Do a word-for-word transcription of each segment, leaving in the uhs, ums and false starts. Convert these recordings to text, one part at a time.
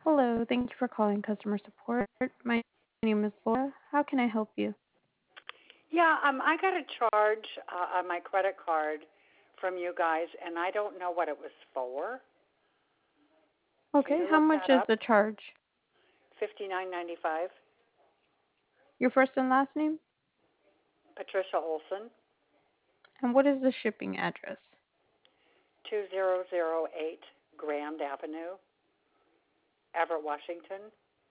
Hello, thank you for calling customer support. My name is Laura. How can I help you? Yeah, um, I got a charge uh, on my credit card from you guys, and I don't know what it was for. Can Okay, you how look much that is up? the charge? Fifty nine ninety five. Your first and last name? Patricia Olson, And what is the shipping address? two zero zero eight Grand Avenue, Everett, Washington.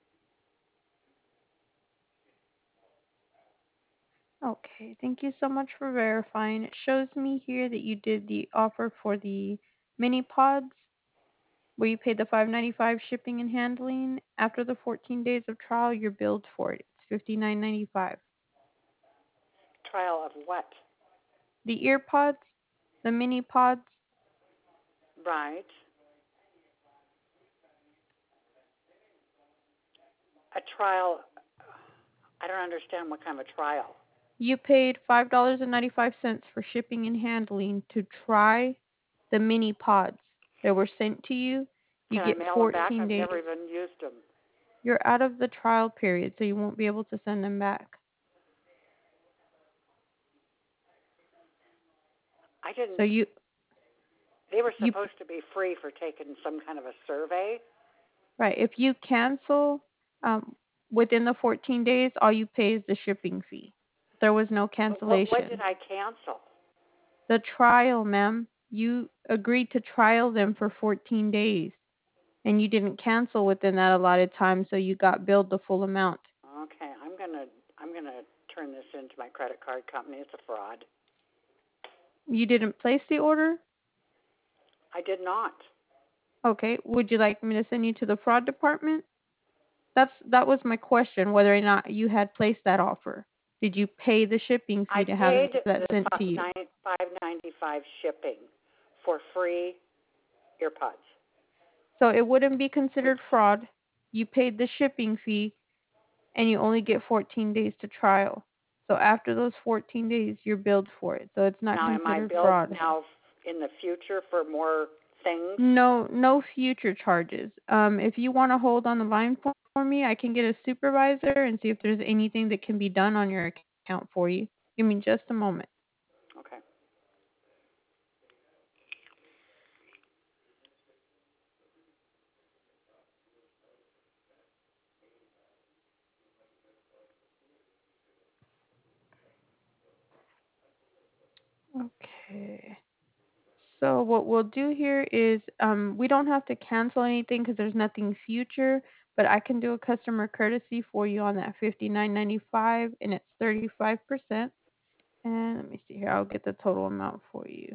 Okay, thank you so much for verifying. It shows me here that you did the offer for the mini pods where you paid the five ninety-five shipping and handling. After the fourteen days of trial, you're billed for it. It's fifty-nine ninety-five. Trial of what? The ear pods, the mini pods, Right. A trial. I don't understand what kind of a trial. you paid five dollars and ninety-five cents for shipping and handling to try the mini pods that were sent to you. You Can I get mail them back? fourteen I've days. never even used them. You're out of the trial period, so you won't be able to send them back. I So didn't. you They were you supposed to be free for taking some kind of a survey. right. If you cancel um, within the fourteen days, all you pay is the shipping fee. There was no But what what did cancellation. I cancel? The trial, ma'am, you agreed to trial them for fourteen days, and you didn't cancel within that allotted time, so you got billed the full amount. Okay, I'm gonna I'm gonna turn this into my credit card company. It's a fraud. You didn't place the order? I did not. Okay. Would you like me to send you to the fraud department? That's that was my question, whether or not you had placed that offer. Did you pay the shipping I fee to have paid that the sent to you? five ninety five shipping for free earpods. So it wouldn't be considered fraud. You paid the shipping fee and you only get fourteen days to trial. So after those fourteen days, you're billed for it. So it's not Now, am I considered billed fraud. now in the future for more things? No, no future charges. Um, if you want to hold on the line for for me, I can get a supervisor and see if there's anything that can be done on your account for you. Give me just a moment. Okay. Okay. So what we'll do here is um, we don't have to cancel anything because there's nothing future, but I can do a customer courtesy for you on that fifty-nine ninety-five, and it's thirty-five percent. And let me see here. I'll get the total amount for you.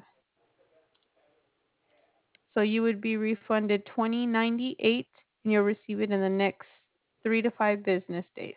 So you would be refunded twenty ninety-eight, and you'll receive it in the next three to five business days.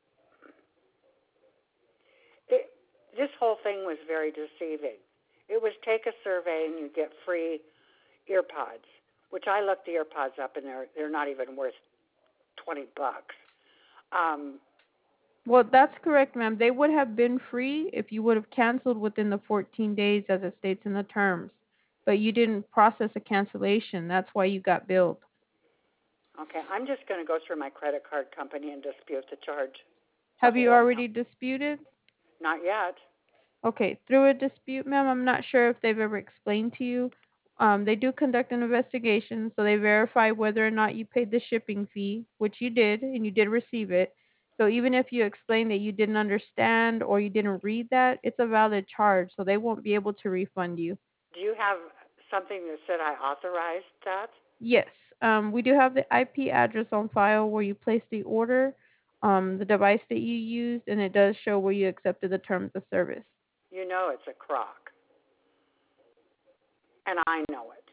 It, this whole thing was very deceiving. It was take a survey and you get free earpods, which I looked the earpods up and they're they're not even worth twenty bucks. Um, Well, that's correct, ma'am. They would have been free if you would have canceled within the fourteen days as it states in the terms. But you didn't process a cancellation. That's why you got billed. okay, I'm just going to go through my credit card company and dispute the charge, the Have you whole amount. already disputed? Not yet. Okay, through a dispute, ma'am, I'm not sure if they've ever explained to you. Um, they do conduct an investigation, so they verify whether or not you paid the shipping fee, which you did, and you did receive it. So even if you explain that you didn't understand or you didn't read that, it's a valid charge, so they won't be able to refund you. Do you have something that said I authorized that? Yes, um, we do have the I P address on file where you placed the order, um, the device that you used, and it does show where you accepted the terms of service. You know it's a crock, and I know it.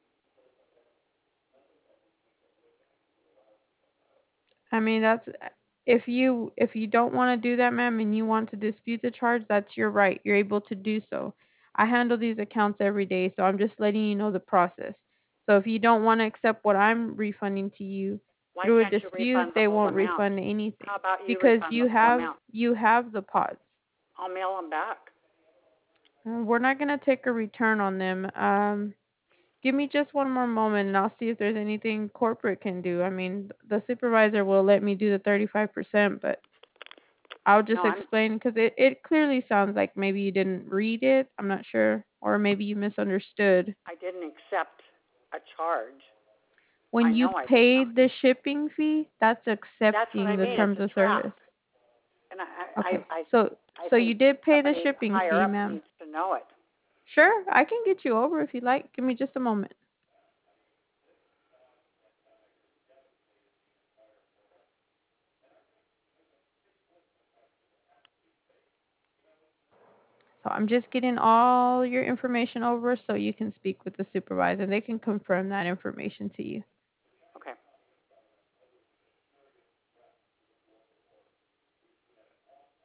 I mean, that's if you if you don't want to do that, ma'am, and you want to dispute the charge, that's your right. You're able to do so. I handle these accounts every day, so I'm just letting you know the process. So if you don't want to accept what I'm refunding to you Why through a can't you dispute, refund the they whole won't amount? refund anything How about you because refund the you whole have amount? you have the pods. I'll mail them back. Uh, We're not gonna take a return on them. Um, Give me just one more moment and I'll see if there's anything corporate can do. I mean, the supervisor will let me do the thirty-five percent, but I'll No, just I'm. explain because it, it clearly sounds like maybe you didn't read it. I'm not sure. Or maybe you misunderstood. I didn't accept a charge. When I you know I did not. paid the shipping fee, that's That's what I accepting the mean. It's terms a of trap. service. And I, I, Okay. I, So I so think you did pay the somebody shipping higher fee, up ma'am. needs to know it. Sure, I can get you over if you like. Give me just a moment. So I'm just getting all your information over so you can speak with the supervisor. They can confirm that information to you.